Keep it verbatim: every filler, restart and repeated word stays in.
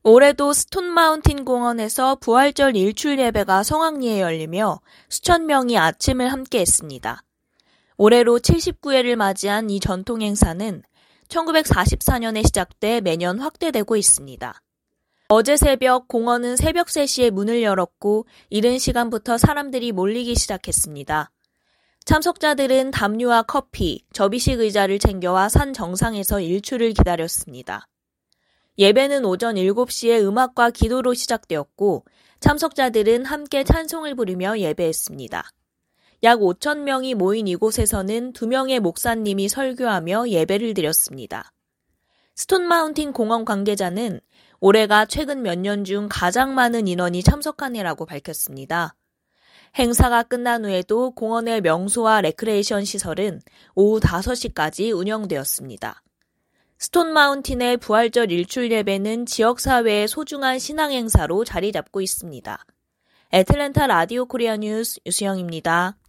올해도 스톤마운틴 공원에서 부활절 일출 예배가 성황리에 열리며 수천 명이 아침을 함께했습니다. 올해로 칠십구 회를 맞이한 이 전통 행사는 천구백사십사 년에 시작돼 매년 확대되고 있습니다. 어제 새벽 공원은 새벽 세 시에 문을 열었고 이른 시간부터 사람들이 몰리기 시작했습니다. 참석자들은 담요와 커피, 접이식 의자를 챙겨와 산 정상에서 일출을 기다렸습니다. 예배는 오전 일곱 시에 음악과 기도로 시작되었고 참석자들은 함께 찬송을 부르며 예배했습니다. 약 오천 명이 모인 이곳에서는 두 명의 목사님이 설교하며 예배를 드렸습니다. 스톤마운틴 공원 관계자는 올해가 최근 몇 년 중 가장 많은 인원이 참석한 해라고 밝혔습니다. 행사가 끝난 후에도 공원의 명소와 레크레이션 시설은 오후 다섯 시까지 운영되었습니다. 스톤마운틴의 부활절 일출 예배는 지역사회의 소중한 신앙행사로 자리 잡고 있습니다. 애틀랜타 라디오 코리아 뉴스 유수영입니다.